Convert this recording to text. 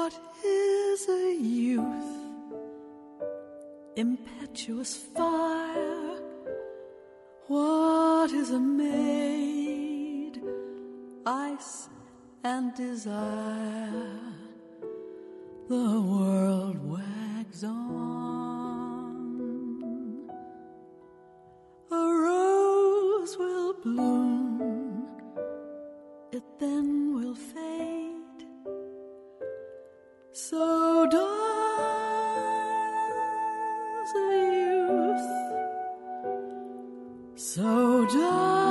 What is a youth? Impetuous fire. What is a maid? Ice and desire. The world wags on. A rose will bloom, it then will fade. So does a youth, so does